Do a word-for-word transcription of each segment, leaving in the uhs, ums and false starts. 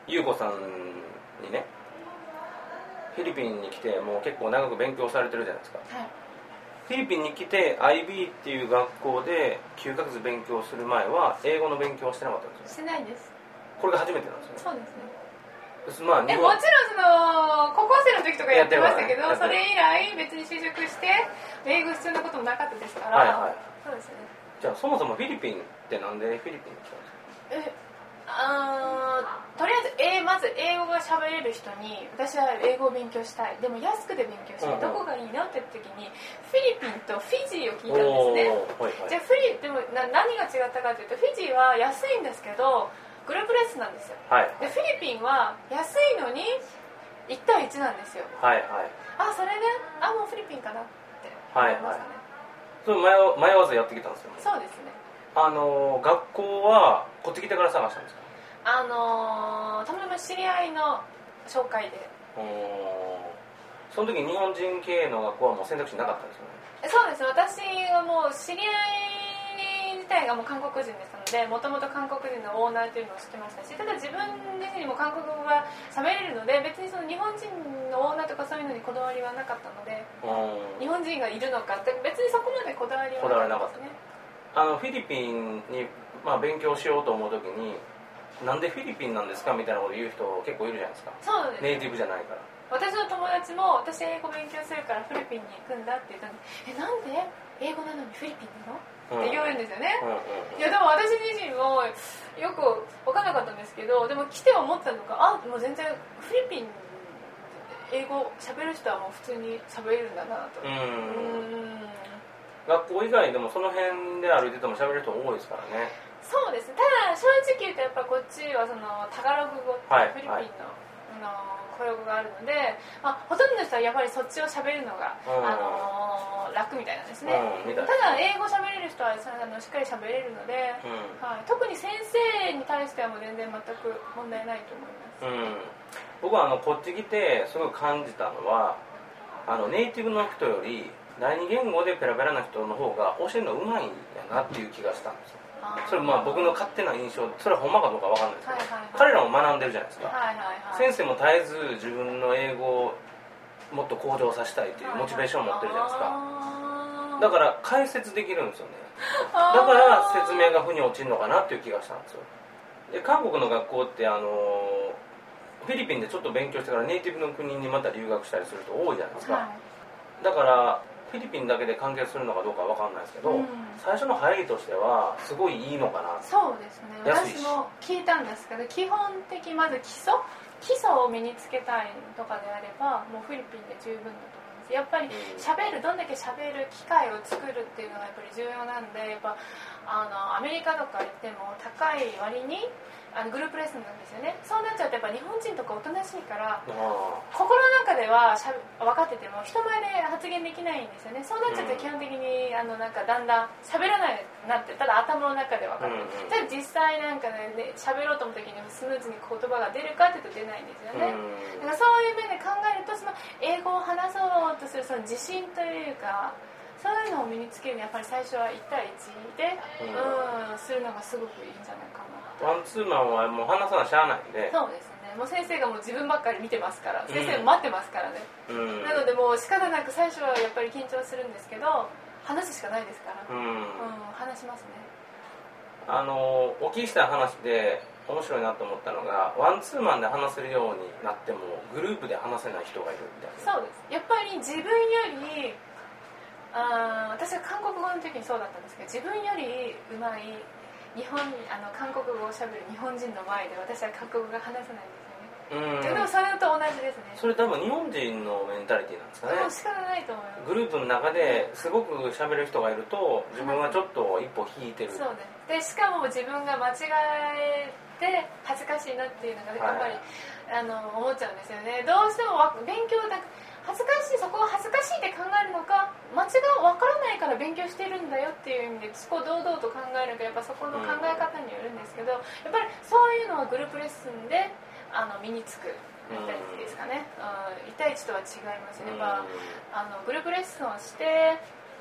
優子さんにね、フィリピンに来てもう結構長く勉強されてるじゃないですか、はい、フィリピンに来て アイビー っていう学校できゅうかげつ勉強する前は英語の勉強はしてなかったんですよ。 してないです。 これが初めてなんですよね。 そうですね。 まあ、 えもちろんその高校生の時とかやってましたけど、それ以来別に就職して英語必要なこともなかったですから、はいはい、そうですね。 じゃあそもそもフィリピンってなんでフィリピンに来たんですか？ えあとりあえず、えまず英語が喋れる人に私は英語を勉強したい、でも安くで勉強したい、うんうん、どこがいいのって言った時にフィリピンとフィジーを聞いたんですね、はいはい、じゃあフィリでもな何が違ったかというと、フィジーは安いんですけどグループレッスンなんですよ、はい、でフィリピンは安いのにいち対いちなんですよ、はいはい、あそれであもうフィリピンかなって思いましたね、 はいはい、それ迷わずやってきたんですよね。 そうですね。 あの学校はこっち来てから探したんですか？ あのー、たまたま知り合いの紹介で。 その時日本人系の学校はもう選択肢なかったんですよね。 そうです。私はもう知り合い自体がもう韓国人ですので、もともと韓国人のオーナーというのを知ってましたし、ただ自分自身にも韓国語が喋れるので、別にその日本人のオーナーとかそういうのにこだわりはなかったので、日本人がいるのかって別にそこまでこだわりはなかったですね。 あのフィリピンに、まあ、勉強しようと思う時になんでフィリピンなんですかみたいなこと言う人結構いるじゃないですか。 そうです。 ネイティブじゃないから。 私の友達も私英語勉強するからフィリピンに行くんだって言ったのに、えなんで英語なのにフィリピンなの、うん、って言うんですよね、うんうんうん、いやでも私自身もよく分からなかったんですけど、でも来て思ったのが、あもう全然フィリピン英語喋る人はもう普通に喋れるんだなと。うんうん、 学校以外でもその辺で歩いてても喋る人多いですからね。 そうです。ただ正直言うとやっぱこっちはそのタガログ語ってフィリピンの、はいはい、あの公用語があるので、まあ、ほとんどの人はやっぱりそっちを喋るのが、うん、あの楽みたいなんですね、うん、ただ英語喋れる人はあのしっかり喋れるので、うんはい、特に先生に対してはもう全然全く問題ないと思います、うん、 僕はあのこっち来てすごい感じたのは、あのネイティブの人より第二言語でペラペラな人の方が教えるのうまいんやなっていう気がしたんですよ。それまあ僕の勝手な印象、それはほんまかどうかわかんないですけど、はいはいはい、彼らも学んでるじゃないですか、はいはいはい、先生も絶えず自分の英語をもっと向上させたいというモチベーションを持ってるじゃないですか、はいはい、だから解説できるんですよね。だから説明が腑に落ちるのかなっていう気がしたんですよ。で韓国の学校ってあのフィリピンでちょっと勉強してからネイティブの国にまた留学したりする人多いじゃないですか、はい、だからフィリピンだけで完結するのかどうかは分かんないですけど、うん、最初の入りとしてはすごいいいのかな。 そうですね、私も聞いたんですけど、基本的まず基礎基礎を身につけたいとかであればもうフィリピンで十分だと思います。やっぱり喋る、どんだけ喋る機会を作るっていうのがやっぱり重要なんで、やっぱあのアメリカとか行っても高い割にあのグループレッスンなんですよね。そうなっちゃうとやっぱ日本人とかおとなしいから心の中ではしゃ分かってても人前で発言できないんですよね。そうなっちゃうと基本的にあのなんかだんだん喋らないなって、ただ頭の中で分かる、うんうん、じゃあ実際なんかね喋ろうと思った時にスムーズに言葉が出るかっていうと出ないんですよね、うん、だからそういう面で考えるとその英語を話そうとするその自信というかそういうのを身につけるにやっぱり最初はいち対いちで、うんうん、するのがすごくいいんじゃないかな。 ワンツーマンはもう話さなしゃあないんで。 そうですね、もう先生がもう自分ばっかり見てますから、うん、先生も待ってますからね、うん、なのでもう仕方なく最初はやっぱり緊張するんですけど話すしかないですから、うんうん、話しますね。 あのお聞きした話で面白いなと思ったのが、ワンツーマンで話せるようになってもグループで話せない人がいるみたいな。 そうです。やっぱり自分よりあ私は韓国語の時にそうだったんですけど、自分よりうまい日本あの韓国語をしゃべる日本人の前で私は韓国語が話せないんですよね。うん、でもそれと同じですね。 それ多分日本人のメンタリティなんですかね。 もう仕方ないと思います。 グループの中ですごくしゃべる人がいると自分はちょっと一歩引いてる。 そうです。でしかも自分が間違えて恥ずかしいなっていうのがやっぱり、はい、あの思っちゃうんですよね。どうしても勉強だ恥ずかしい、そこを恥ずかしいって考えるのか、間違い分からないから勉強してるんだよっていう意味でそこを堂々と考えるか、やっぱそこの考え方によるんですけど、やっぱりそういうのはグループレッスンであの身につくみたいですかね。いち対いちとは違いますね。やっぱあのグループレッスンをして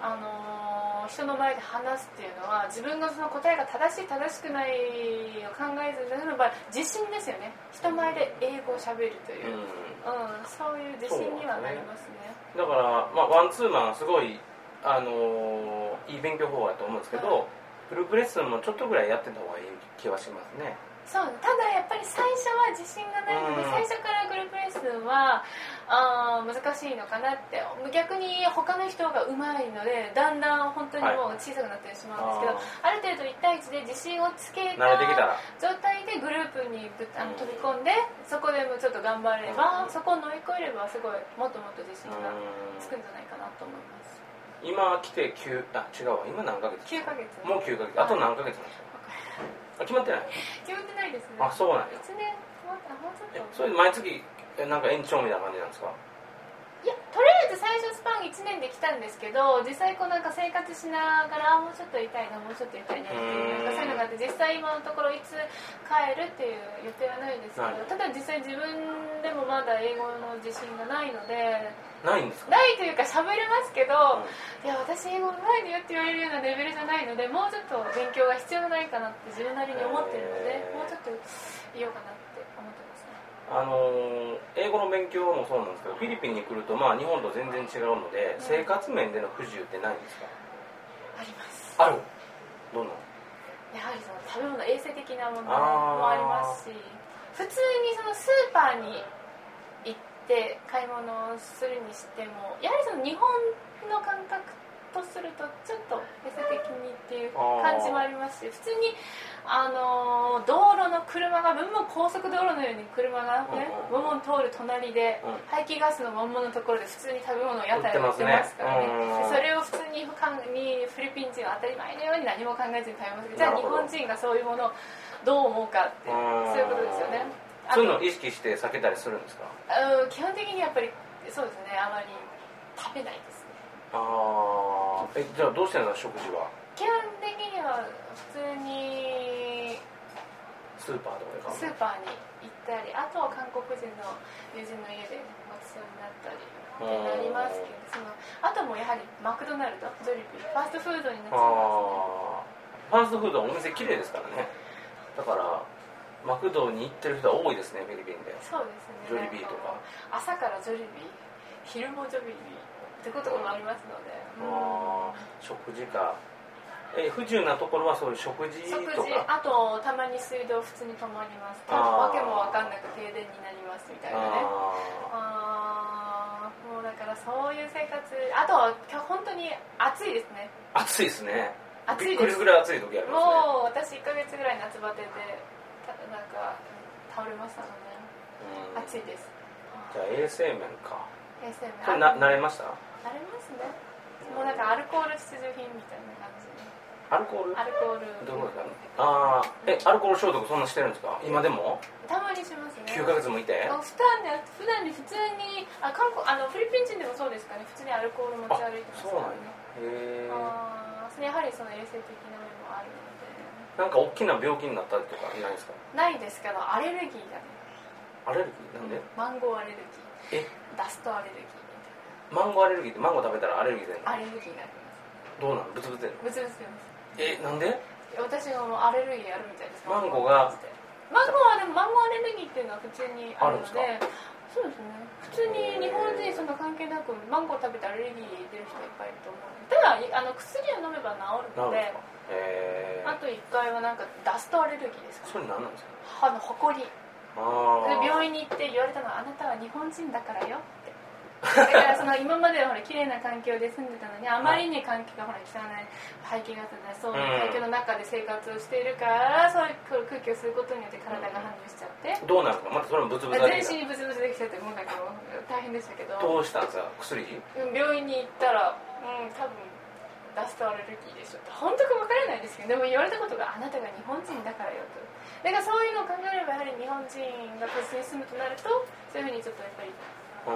あのー、人の前で話すっていうのは自分のその答えが正しい正しくないを考えずに例えば自信ですよね。人前で英語をしゃべるという、うんうん、そういう自信にはなりますね。 だから、まあ、ワンツーマンすごい、あのー、いい勉強法だと思うんですけど、はい、グループレッスンもちょっとぐらいやってた方がいい気はしますね。 そうただやっぱり最初は自信がないので、うん、最初からグループレッスンはあ難しいのかなって。逆に他の人が上手いのでだんだん本当にもう小さくなってしまうんですけど、はい、あ, ある程度いち対いちで自信をつけた状態でグループにあの飛び込んで、そこでもちょっと頑張れば、うん、そこを乗り越えればすごいもっともっと自信がつくんじゃないかなと思います。 今来てきゅうあ違うわ今何ヶ月きゅうかげつもうきゅうかげつあと何ヶ月なんですか。決まってない。 決まってないですね。 あ、そうなんや。 いちねんもうちょっと。 それで毎月なんか延長みたいな感じなんですか。 いや、とりあえず最初スパンいちねんで来たんですけど、実際こうなんか生活しながらもうちょっと痛いなもうちょっと痛いなっていうなんかそういうのがあって、実際今のところいつ帰るっていう予定はないですけど、ただ実際自分でもまだ英語の自信がないので。 ないんですか。 ないというか喋れますけど、うん、いや私英語うまいのよって言われるようなレベルじゃないので、もうちょっと勉強が必要ないかなって自分なりに思ってるので、もうちょっと言おうかなって思ってますね。 あのー、英語の勉強もそうなんですけど、フィリピンに来るとまあ日本と全然違うので、うん、生活面での不自由ってないんですか。 あります。 ある。どんな。 やはりその食べ物衛生的な問題もありますし、普通にそのスーパーに行って買い物をするにしてもやはりその日本の感覚とするとちょっと衛生的にっていう感じもありますし、普通にあの道路の車がブンブン高速道路のように車がねブンブン通る隣で排気ガスのまんまのところで普通に食べ物を屋台を売ってますからね。それを普通にフィリピン人は当たり前のように何も考えずに食べますけど、じゃあ日本人がそういうものをどう思うかってそういうことですよね。 そういうのを意識して避けたりするんですか。 うん、基本的にやっぱりそうですね、あまり食べないですね。 ああ、えじゃあどうしてるの食事は。 基本的には普通にスーパーとかでスーパーに行ったり、あとは韓国人の友人の家でごちそうになったりってなりますけど、そのあともやはりマクドナルド、ジョリビー、ファーストフードになっちゃいますね。 ファーストフードはお店綺麗ですからね。だからマクドに行ってる人は多いですね、フィリピンで。 そうですね。 ジョリビーとか。 朝からジョリビー、昼もジョリビーってこともありますので。 ああ、食事か。え、不自由なところはそういう食事とか。 食事、あとたまに水道普通に止まります。ただわけもわかんなく停電になりますみたいなね。ああ、もうだからそういう生活。あとは本当に暑いですね。 暑いですね。 暑いです。 びっくりぐらい暑い時ありますね。 もう私いっかげつぐらい夏バテで。なんか倒れましたので、うん、暑いです。 じゃあ衛生面か。 衛生面。 それな慣れました？ 慣れますね。もうなんかアルコール必需品みたいな感じで。 アルコール？ アルコール。 どういうことですか？ああ、えアルコール消毒そんなしてるんですか？今でも？ たまにしますね。 きゅうかげつもいて？ 普段ね、普段に普通にあ韓国あのフィリピン人でもそうですかね。普通にアルコール持ち歩いてますからね。 そうなんや。へえ。 ああ、それやはりその衛生的な面もあるので。 なんか大きな病気になったりとかないですか？ ないですけど、アレルギーがね。 アレルギーなんで？ マンゴーアレルギー。 え？ ダストアレルギーみたいな。 マンゴーアレルギーってマンゴー食べたらアレルギー出るの？ アレルギーがあります。 どうなの？ブツブツ出るの？ ブツブツ出ます。 え、なんで？ 私がもうアレルギーあるみたいです。 マンゴーが。 マンゴーはでもマンゴーアレルギーっていうのは普通にあるので。そうですね。普通に日本人そんな関係なくマンゴー食べてアレルギー出る人いっぱいいると思う。ただあの薬を飲めば治るので。 へー。 あといっかいはなんかダストアレルギーですか、 ね。それ何なんですか？ 歯のほこり。あで病院に行って言われたのはあなたは日本人だからよって。だからその今まではほら綺麗な環境で住んでたのにあまりに環境がほら汚い排気ガスでそういう環境の中で生活をしているから、うん、そういう空気を吸うことによって体が反応しちゃって、 どうなんですか？またそれもブツブツ全身にブツブツできちゃってもうなんか大変でしたけど。 どうしたんですか？薬？ 病院に行ったらうん多分ダストアレルギーでしょって本当か分からないですけど、でも言われたことがあなたが日本人だからよと。だからそういうのを考えればやはり日本人が都市に住むとなるとそういうふうにちょっとやっぱりうん、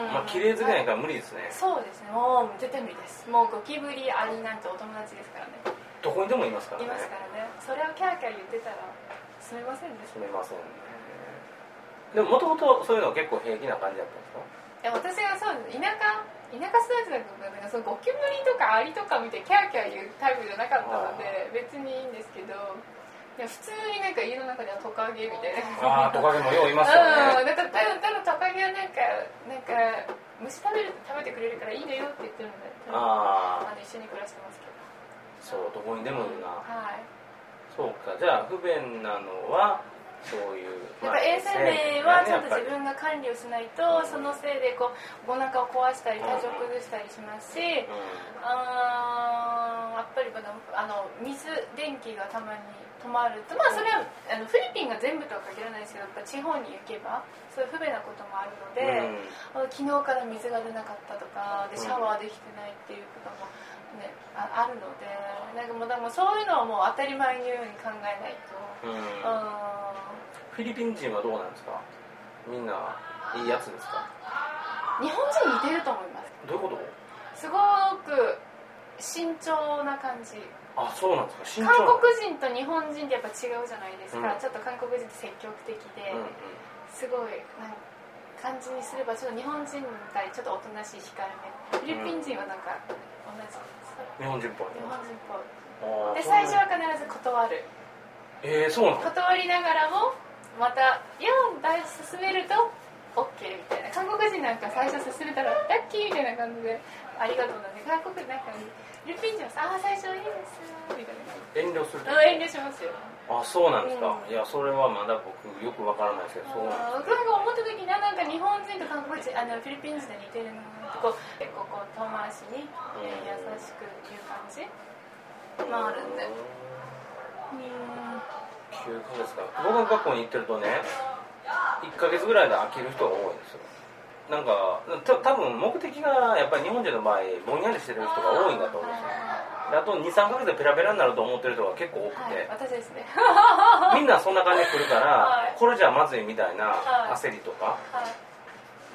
まあ綺麗好きないから無理ですね。 そうですね、もう絶対無理です。もうゴキブリアリなんてお友達ですからね。 どこにでもいますからね。 いますからね。それをキャーキャー言ってたらすみませんです、 ね、すみませんね。でももともとそういうのは結構平気な感じだったんですか？ いや私がそうです田舎田舎育ちだとなんかそのゴキブリとかアリとか見てキャーキャー言うタイプじゃなかったので別にいいんですけど、いや普通になんか家の中ではトカゲみたいな。 ああトカゲもよういますよね。 うん、だからただトカゲはなんかなんか虫食べる食べてくれるからいいんだよって言ってるので、ああ一緒に暮らしてますけど。 そうどこにでもいるな。 はい。 そうか、じゃあ不便なのはそういう、 やっぱ衛生面はちょっと自分が管理をしないと、そのせいでこうお腹を壊したり体調を崩したりしますし、うん、あやっぱりあの水電気がたまに止まると、まあそれはあのフィリピンが全部とは限らないですけど、やっぱ地方に行けばそういう不便なこともあるので、うん、昨日から水が出なかったとかでシャワーできてないっていうことも、ね、あ, あるので、なんかもうだからそういうのはもう当たり前のように考えないと。うん、 フィリピン人はどうなんですか？みんないいやつですか？ 日本人に似てると思います。 どういうこと？ すごく慎重な感じ。 あ、そうなんですか。慎重。 韓国人と日本人ってやっぱ違うじゃないですか、うん、ちょっと韓国人って積極的で、うんうん、すごいなんか感じにすればちょっと日本人対ちょっとおとなしい控えめ。フィリピン人はなんか同じです、 うん、日本人っぽい。 日本人っぽい。で最初は必ず断る。 えー、そうなの？ 断りながらもまた「いや大事進めると OK」みたいな。韓国人なんか最初進めたら「ラッキー」みたいな感じで「ありがとう」なんで、韓国なんかフィリピン人は「ああ最初いいです」みたいな。 遠慮する？ 遠慮しますよ。 あ、そうなんですか、うん、いやそれはまだ僕よくわからないですけど、そうなんですか。 なんか思った時になんか日本人と韓国人あのフィリピン人で似てるなってこう結構こう遠回しに、うん、優しく言う感じもあるんで、うん、 きゅうかげつか。語学学校に行ってるとねいっかげつぐらいで飽きる人が多いんですよ。なんかた多分目的がやっぱり日本人の場合ぼんやりしてる人が多いんだと思うんですよ。あと にさんかげつでペラペラになると思ってる人が結構多くて、 はい、私ですねみんなそんな感じで来るから、はい、これじゃまずいみたいな焦りとか、はい、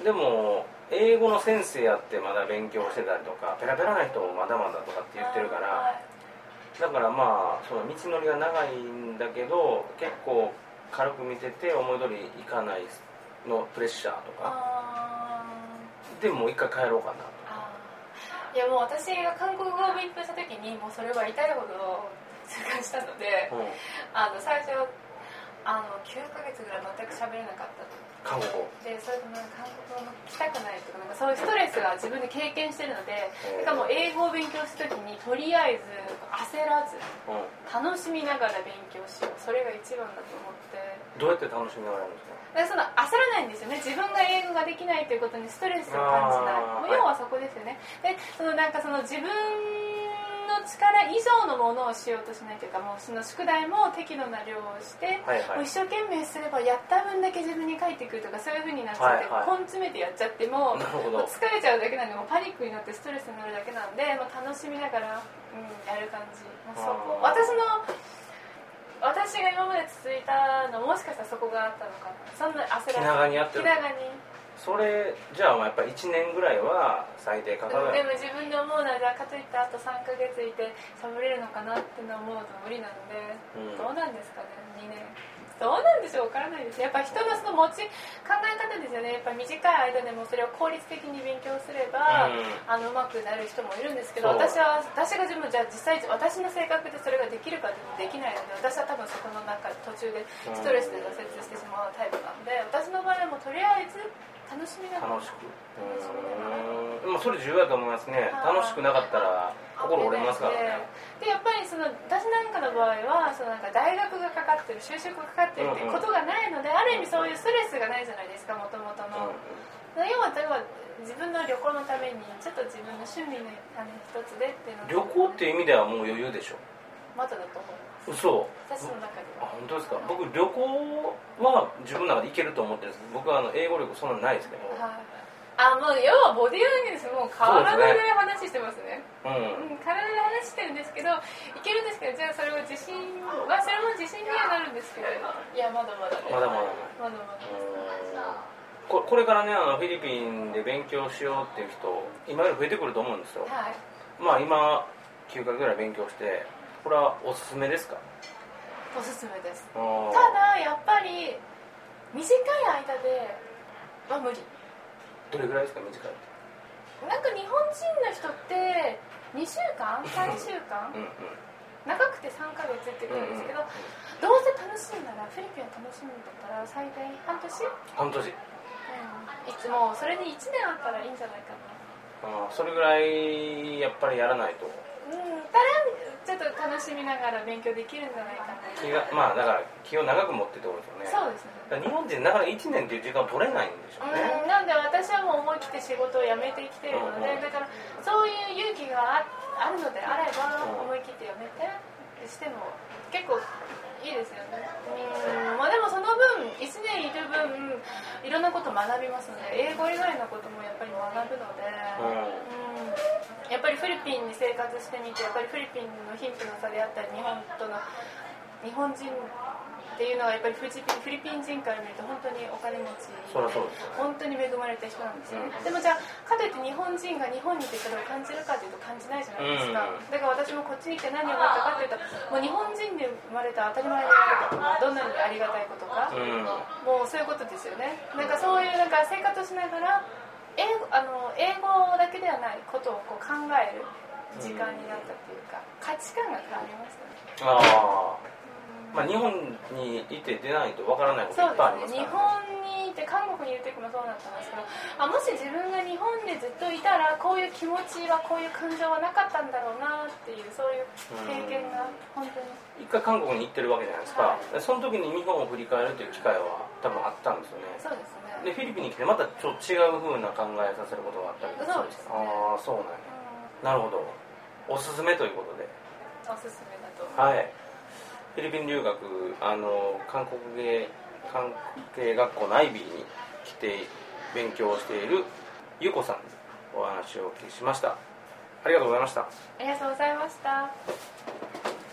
でも英語の先生やってまだ勉強してたりとかペラペラな人もまだまだとかって言ってるから、はい、だからまあその道のりが長いんだけど結構軽く見てて思い通りいかないのプレッシャーとかでもう一回帰ろうかなと。 いやもう私が韓国語を勉強した時にもうそれは痛いほど痛感したので、うん、あの最初あのきゅうかげつぐらい全く喋れなかった韓国語で、それでなんか韓国語も来たくないとか、 なんかそういうストレスが自分で経験してるので、だからもう英語を勉強した時にとりあえず焦らず、うん、楽しみながら勉強しよう、それが一番だと思って。 どうやって楽しみながらやるんですか？ だからその焦らないんですよね。自分が英語ができないということにストレスを感じない。もう要はそこですよね。で、そのなんかその自分の力以上のものをしようとしないというか、もうその宿題も適度な量をして、はいはい、もう一生懸命すればやった分だけ自分に返ってくるとか、そういう風になっちゃって、はいはい、根詰めてやっちゃっても、もう疲れちゃうだけなんで、もうパニックになってストレスになるだけなんで、もう楽しみながら、うん、やる感じ。もうそこ私の私が今まで続いたのもしかしたらそこがあったのかな。そんな焦らず気長にやってる。 気長に。 それじゃあやっぱりいちねんぐらいは最低かかる。 でも自分で思うのはかといってあとさんかげついて喋れるのかなっての思うと無理なので、うん、どうなんですかね。にねんどうなんでしょう、分からないです。やっぱ人のその持ち考え方ですよね。やっぱ短い間でもそれを効率的に勉強すれば、うん、あのうまくなる人もいるんですけど、私は私が自分じゃあ実際私の性格でそれができるかできないので、私は多分そこの中途中でストレスで挫折してしまうタイプなんで、私の場合はもうとりあえず楽しみながら楽しく、楽しみながら、まあそれ重要だと思いますね。楽しくなかったら心折れますからね。 でやっぱりその私なんかの場合はそのなんか大学がかかってる、就職がかかってるっていうことがないので、うんうん、ある意味そういうストレスがないじゃないですか、もともとの、うんうん、要は例えば自分の旅行のためにちょっと自分の趣味のあの一つでっていうの旅行っていう意味ではもう余裕でしょ。 まだだと思います。 嘘。 私の中では。 あ、本当ですか。はい、僕旅行は自分の中で行けると思ってるんです。僕はあの英語力そんなないですけど、はい、あ、もう要はボディーランゲージです。もう体で話してますね。う、ね、うん、体で話してるんですけど、いけるんですけど、じゃあそれを自信はそれも自信にはなるんですけど、いやまだまだね。まだまだ。まだまだ。これからね、あのフィリピンで勉強しようっていう人今より増えてくると思うんですよ。はい、まあ今きゅうかげつぐらい勉強して、これはおすすめですか？ おすすめです。ただやっぱり短い間では無理。 どれぐらいですか？短い。 なんか日本人の人ってにしゅうかんさんしゅうかん、うん、うん、長くてさんかげつって言うんですけど、うんうん、どうせ楽しいならフィリピンを楽しむんだったら最大半年半年、うん、 いつもそれにいちねんあったらいいんじゃないかな。あ、それぐらいやっぱりやらないと、 うん、たらちょっと楽しみながら勉強できるんじゃないかな。 気が、まあだから気を長く持ってってことですよね。 そうですね。 日本人なかなかいちねんっていう時間を取れないんでしょうね。 うん、なんで私はもう思い切って仕事を辞めてきてるので、うんうん、だからそういう勇気が あ, あるのであれば、うん、思い切って辞めてしても結構いいですよね。うん、まあ、でもその分いちねんいる分いろんなこと学びますので、英語以外のこともやっぱり学ぶので、うんうん、やっぱりフィリピンに生活してみて、やっぱりフィリピンの貧富の差であったり、日本との日本人っていうのはやっぱりフィリピン、フィリピン人から見ると本当にお金持ちで、 そうそうです、ね、 本当に恵まれた人なんですよね、うん、でもじゃあかといって日本人が日本にいてそれを感じるかというと感じないじゃないですか、うん、だから私もこっちに来て何を思ったかというと、もう日本人で生まれた当たり前であること、どんなにありがたいことか、うん、もうそういうことですよね。なんかそういうなんか生活をしながら英語、あの英語だけではないことをこう考える時間になったっていうか、価値観が変わりましたね。 ああ、まあ、日本にいて出ないとわからないこといっぱいありますからね。 そうですね、日本にいて韓国にいる時もそうだったんですけど、あ、もし自分が日本でずっといたらこういう気持ちはこういう感情はなかったんだろうなっていう、そういう経験が本当に一回韓国に行ってるわけじゃないですか、はい、その時に日本を振り返るという機会は多分あったんですよね。 そうですね。 でフィリピンに来てまたちょっと違う風な考えさせることがあったりとか。 そうですね。 ああ、そうなんや、うん、なるほど。おすすめということで。 おすすめだと。 はい。フィリピン留学、あの韓国系関係学校のアイビーに来て勉強をしているゆこさんにお話をお聞きしました。ありがとうございました。 ありがとうございました。